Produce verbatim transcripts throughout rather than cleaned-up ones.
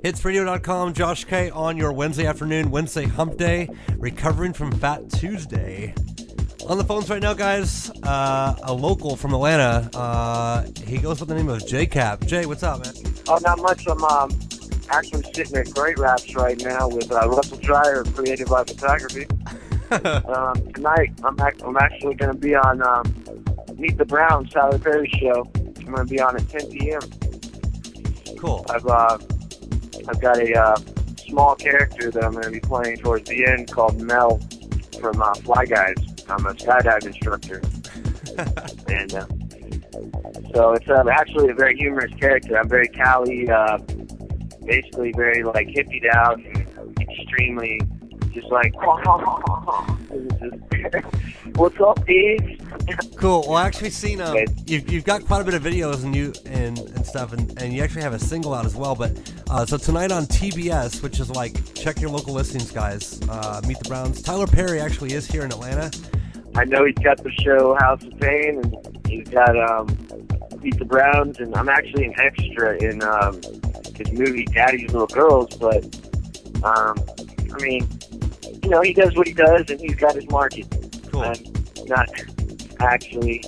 hits radio dot com, Josh K on your Wednesday afternoon, Wednesday hump day, recovering from Fat Tuesday. On the phones right now, guys, uh, a local from Atlanta. Uh, he goes by the name of J Cap. Jay, what's up, man? Oh, not much. I'm um, actually sitting at Great Raps right now with uh, Russell Dreyer of Creative Life Photography. um, tonight, I'm, ac- I'm actually going to be on um, Meet the Browns, Tyler Perry show. I'm going to be on at ten p.m. Cool. I've uh, I've got a uh, small character that I'm going to be playing towards the end called Mel from uh, Fly Guys. I'm a skydive instructor. and uh, so it's uh, actually a very humorous character. I'm very Cali, uh, basically very like hippied out and extremely just like, what's up, Dave? Cool. Well, I actually seen um, Okay. you've, you've got quite a bit of videos and you and, and stuff, and, and you actually have a single out as well. But uh, so tonight on T B S, which is like, check your local listings, guys. Uh, Meet the Browns. Tyler Perry actually is here in Atlanta. I know he's got the show House of Pain, and he's got um, Meet the Browns, and I'm actually an extra in um, his movie Daddy's Little Girls. But um, I mean, you know, he does what he does, and he's got his market. Cool. I'm not actually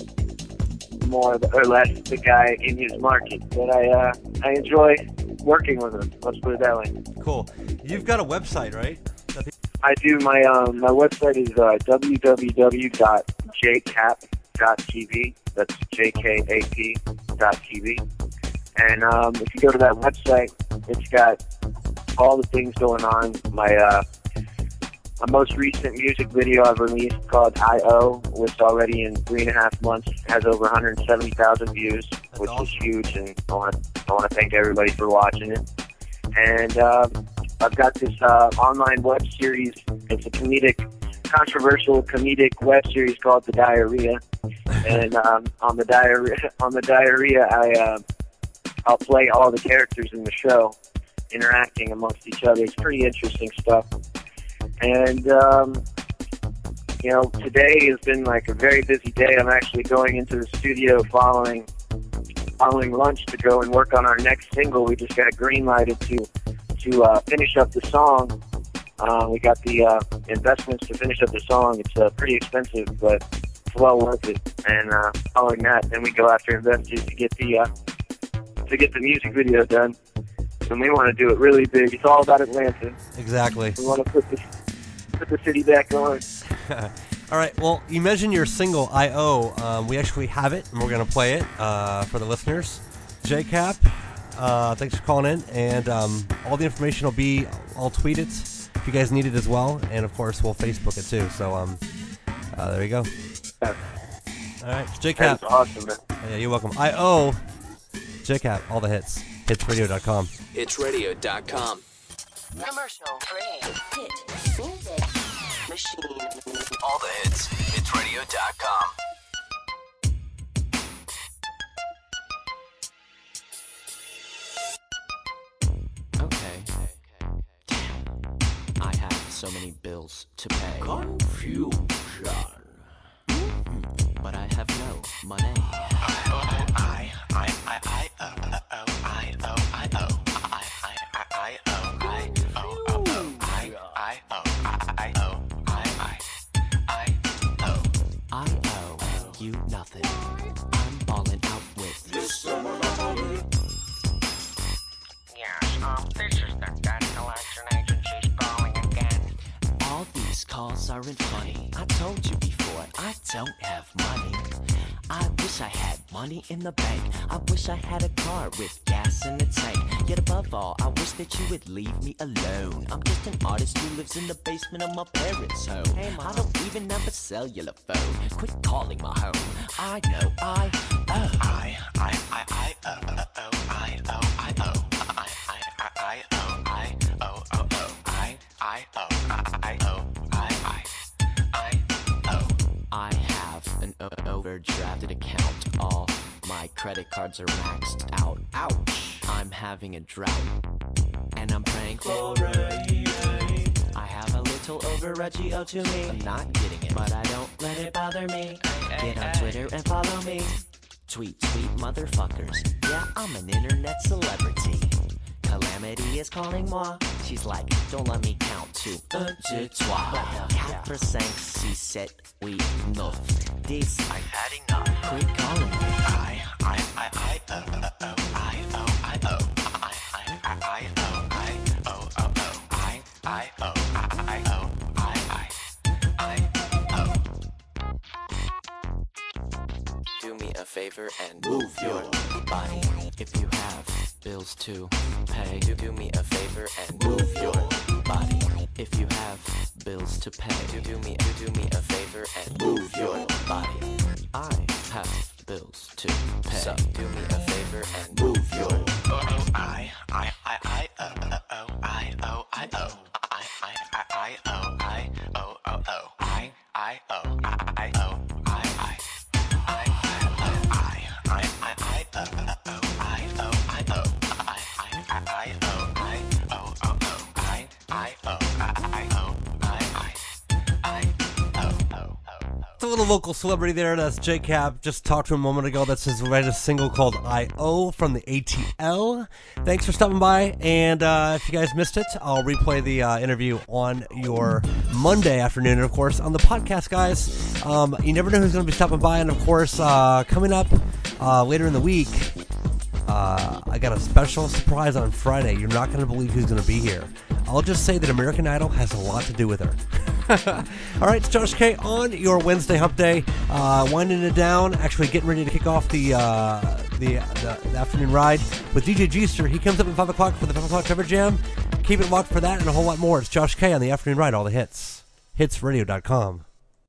more or less the guy in his market, but I uh, I enjoy working with him. Let's put it that way. Cool. You've got a website, right? I do. My um, my website is uh, w w w dot j cap dot t v. That's J K A P dot T V. And um, if you go to that website, it's got all the things going on. My uh, my most recent music video I've released called I O, which already in three and a half months has over one hundred seventy thousand views, That's which awesome. is huge. And I want to I want to thank everybody for watching it. And uh, I've got this uh, online web series. It's a comedic, controversial comedic web series called The Diarrhea. And um, on the diarrhea, on the diarrhea, I uh, I'll play all the characters in the show, interacting amongst each other. It's pretty interesting stuff. And um, you know, today has been like a very busy day. I'm actually going into the studio following following lunch to go and work on our next single. We just got green lighted to to uh, finish up the song. Uh, we got the uh, investments to finish up the song. It's uh, pretty expensive, but it's well worth it. And uh, following that, then we go after investors to get the uh, to get the music video done. And we want to do it really big. It's all about Atlanta. Exactly. We want to put the put the city back on. All right. Well, you mentioned your single I O. Um, we actually have it, and we're going to play it uh, for the listeners. J Cap, uh, thanks for calling in, and um, all the information will be. I'll tweet it if you guys need it as well, and of course we'll Facebook it too. So um, uh, there you go. Yeah. All right, J Cap. That's awesome, man. Yeah, you're welcome. I O. J Cap, all the hits. hits radio dot com. hits radio dot com. Commercial free. Hit music machine. All the hits. hits radio dot com. Okay. I have so many bills to pay. Confusion. But I have no money. I, I, I, I, I, oh, oh, I, oh, I, oh, I, I, I, oh, I, oh, oh, oh, I, I, oh, I, oh, I, I, I, oh. I owe you nothing. I'm balling out with This Yes, um, this is the debt collection agency's calling again. all these calls aren't funny. I told you before, I don't have money. I wish I had money in the bank. I wish I had a car with gas in the tank. Yet above all, I wish that you would leave me alone. I'm just an artist who lives in the basement of my parents' home. Hey, Mom. I don't even have a cellular phone. Quit calling my home. I know I owe. I, I, I, I, oh, oh, oh, I, oh, I, oh, I, I, I, I, oh, I, oh, oh, oh, I, I, oh, I, oh, I, I, I, oh. I have an o- overdrafted account. All my credit cards are maxed out. Ouch! I'm having a drought, and I'm praying for rain. I have a little over Reggie O to me. I'm not getting it, but I don't let it bother me. Get on Twitter and follow me. Tweet, tweet, motherfuckers. Yeah, I'm an internet celebrity. Calamity comedy is calling moi. She's like, don't let me count to un, deux, trois. Quatre, cinq, six, sept, huit, neuf, dix. I've had enough. Quit calling me. I, I, I, I, oh, oh, oh, I, oh, I, oh, I, I, I, I, oh, I, oh, oh, oh, I, I, oh, I, oh, I, I, I, oh. Do me a favor and move your body. If you have bills to pay, do, do me a favor and move your body. If you have bills to pay, do, do me do, do me a favor and move your body. I have bills to pay. So do me a favor and move your Oh, oh, I, I, I, I, oh, oh, oh, I, oh, I, oh, I, I, I, I, oh, I, oh, oh, oh, I, I, oh, I, I, oh, I, I, I, I, I, I, I, oh, oh, oh, I, oh, I, oh, I, I, I, I, oh, I, oh, oh, oh, I, I, oh, I, I, oh, I, I, I, oh, oh, oh. It's a little local celebrity there. That's J Cap. Just talked to him a moment ago. That's his latest single called I O from the A T L. Thanks for stopping by. And uh, if you guys missed it, I'll replay the uh, interview on your Monday afternoon. And, of course, on the podcast, guys, um, you never know who's going to be stopping by. And, of course, uh, coming up uh, later in the week, uh, I got a special surprise on Friday. You're not going to believe who's going to be here. I'll just say that American Idol has a lot to do with her. All right, it's Josh K on your Wednesday Hump Day, uh, winding it down. Actually, getting ready to kick off the uh, the, the the afternoon ride with D J G-ster. He comes up at five o'clock for the five o'clock cover jam. Keep it locked for that and a whole lot more. It's Josh K on the afternoon ride. All the hits, hits radio dot com.